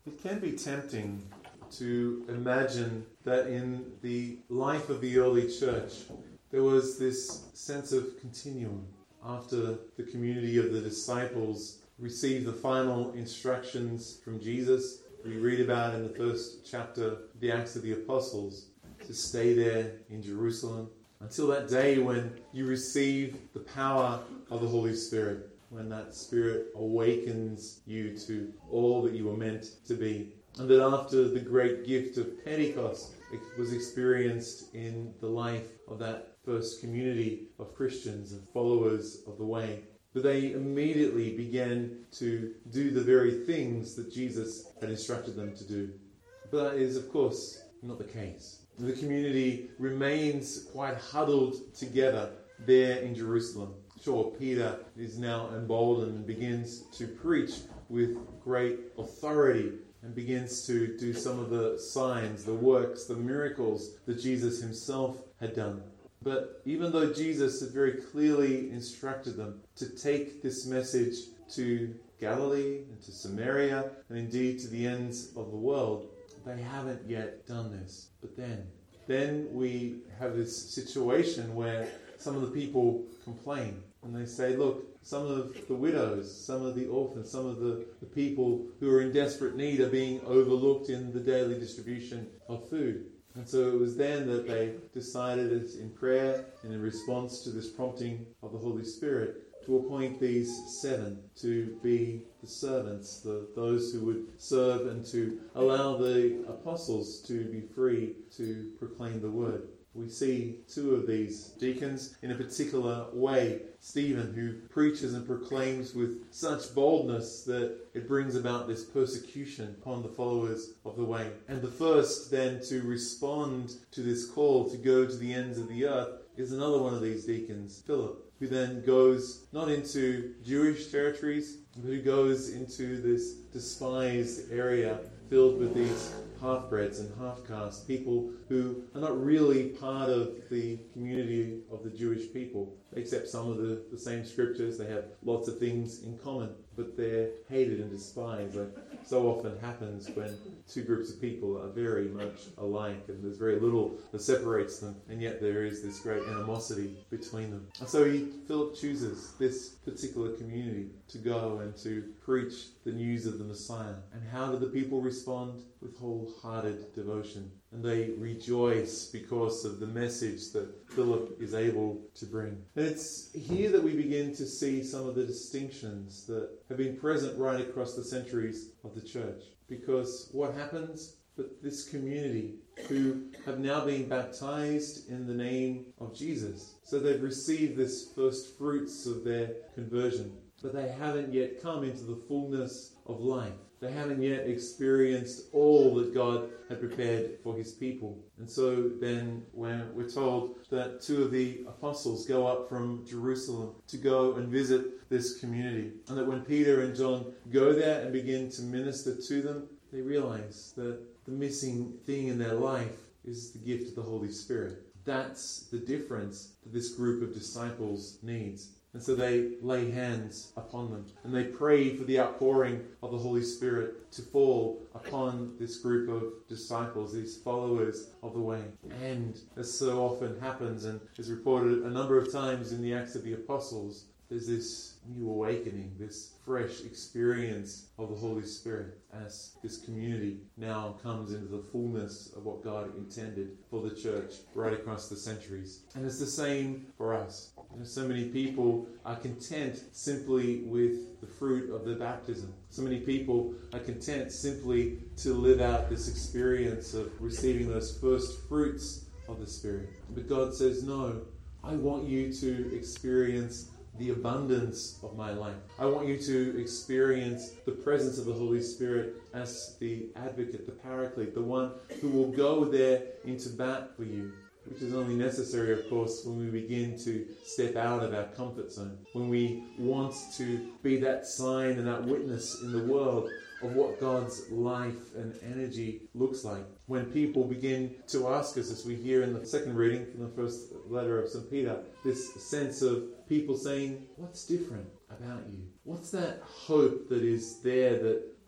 It can be tempting to imagine that in the life of the early church, there was this sense of continuum. After the community of the disciples received the final instructions from Jesus, we read about in the first chapter of the Acts of the Apostles, to stay there in Jerusalem until that day when you receive the power of the Holy Spirit, when that Spirit awakens you to all that you were meant to be. And that after the great gift of Pentecost, it was experienced in the life of that first community of Christians and followers of the way, that they immediately began to do the very things that Jesus had instructed them to do. But that is, of course, not the case. The community remains quite huddled together there in Jerusalem. Sure, Peter is now emboldened and begins to preach with great authority and begins to do some of the signs, the works, the miracles that Jesus himself had done. But even though Jesus had very clearly instructed them to take this message to Galilee and to Samaria and indeed to the ends of the world, they haven't yet done this. But then we have this situation where some of the people complain and they say, look, some of the widows, some of the orphans, some of the people who are in desperate need are being overlooked in the daily distribution of food. And so it was then that they decided in prayer and in response to this prompting of the Holy Spirit to appoint these 7 to be the servants, those who would serve and to allow the apostles to be free to proclaim the word. We see 2 of these deacons in a particular way. Stephen, who preaches and proclaims with such boldness that it brings about this persecution upon the followers of the way. And the first then to respond to this call to go to the ends of the earth is another one of these deacons, Philip, who then goes not into Jewish territories, but who goes into this despised area filled with these half-breds and half-caste, people who are not really part of the community of the Jewish people. They accept some of the same scriptures, they have lots of things in common, but they're hated and despised, like so often happens when 2 groups of people are very much alike and there's very little that separates them, and yet there is this great animosity between them. And so Philip chooses this particular community to go and to preach the news of the Messiah. And how do the people respond? With wholehearted devotion. And they rejoice because of the message that Philip is able to bring. And it's here that we begin to see some of the distinctions that have been present right across the centuries of the church. Because what happens? But this community who have now been baptized in the name of Jesus. So they've received this first fruits of their conversion. But they haven't yet come into the fullness of life. They haven't yet experienced all that God had prepared for his people. And so then when we're told that 2 of the apostles go up from Jerusalem to go and visit this community, and that when Peter and John go there and begin to minister to them, they realize that the missing thing in their life is the gift of the Holy Spirit. That's the difference that this group of disciples needs. And so they lay hands upon them and they pray for the outpouring of the Holy Spirit to fall upon this group of disciples, these followers of the way. And as so often happens and is reported a number of times in the Acts of the Apostles, there's this new awakening, this fresh experience of the Holy Spirit as this community now comes into the fullness of what God intended for the church right across the centuries. And it's the same for us. So many people are content simply with the fruit of the baptism. So many people are content simply to live out this experience of receiving those first fruits of the Spirit. But God says, no, I want you to experience the abundance of my life. I want you to experience the presence of the Holy Spirit as the advocate, the paraclete, the one who will go there into bat for you, which is only necessary, of course, when we begin to step out of our comfort zone, when we want to be that sign and that witness in the world of what God's life and energy looks like. When people begin to ask us, as we hear in the second reading from the first letter of St. Peter, this sense of people saying, what's different about you? What's that hope that is there that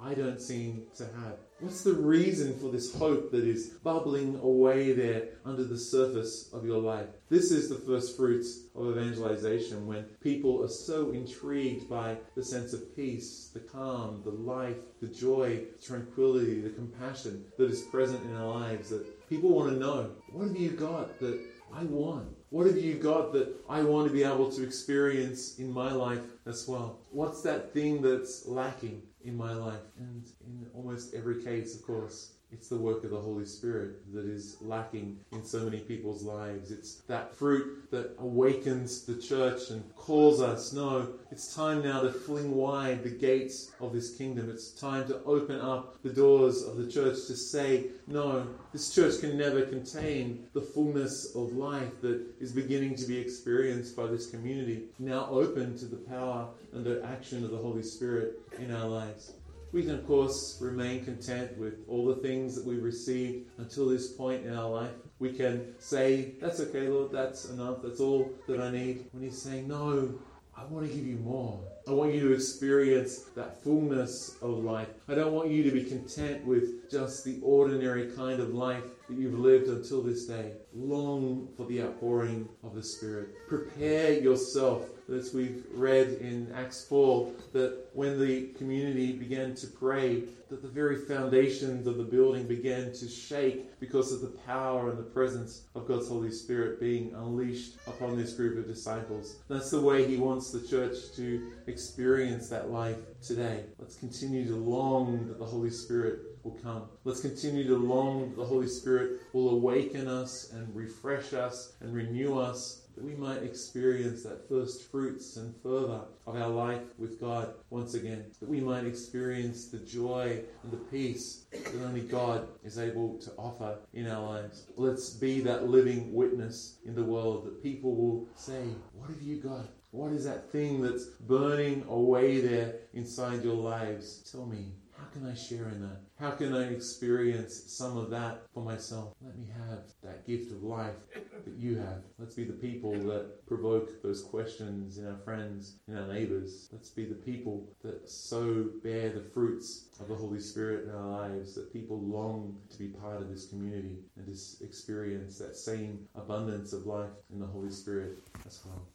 I don't seem to have? What's the reason for this hope that is bubbling away there under the surface of your life? This is the first fruits of evangelization, when people are so intrigued by the sense of peace, the calm, the life, the joy, tranquility, the compassion that is present in our lives, that people want to know, what have you got that I want? What have you got that I want to be able to experience in my life as well? What's that thing that's lacking in my life? And in almost every case, of course, it's the work of the Holy Spirit that is lacking in so many people's lives. It's that fruit that awakens the church and calls us, no, it's time now to fling wide the gates of this kingdom. It's time to open up the doors of the church to say, no, this church can never contain the fullness of life that is beginning to be experienced by this community, now open to the power and the action of the Holy Spirit in our lives. We can, of course, remain content with all the things that we've received until this point in our life. We can say, that's okay, Lord, that's enough, that's all that I need. When He's saying, no, I want to give you more. I want you to experience that fullness of life. I don't want you to be content with just the ordinary kind of life that you've lived until this day. Long for the outpouring of the Spirit. Prepare yourself, as we've read in Acts 4, that when the community began to pray, that the very foundations of the building began to shake because of the power and the presence of God's Holy Spirit being unleashed upon this group of disciples. That's the way He wants the church to experience that life today. Let's continue to long that the Holy Spirit will come. Let's continue to long that the Holy Spirit will awaken us and refresh us and renew us, that we might experience that first fruits and fervour of our life with God once again, that we might experience the joy and the peace that only God is able to offer in our lives. Let's be that living witness in the world, that people will say, what have you got? What is that thing that's burning away there inside your lives? Tell me, how can I share in that? How can I experience some of that for myself? Let me have that gift of life that you have. Let's be the people that provoke those questions in our friends, in our neighbours. Let's be the people that so bear the fruits of the Holy Spirit in our lives, that people long to be part of this community and to experience that same abundance of life in the Holy Spirit as well.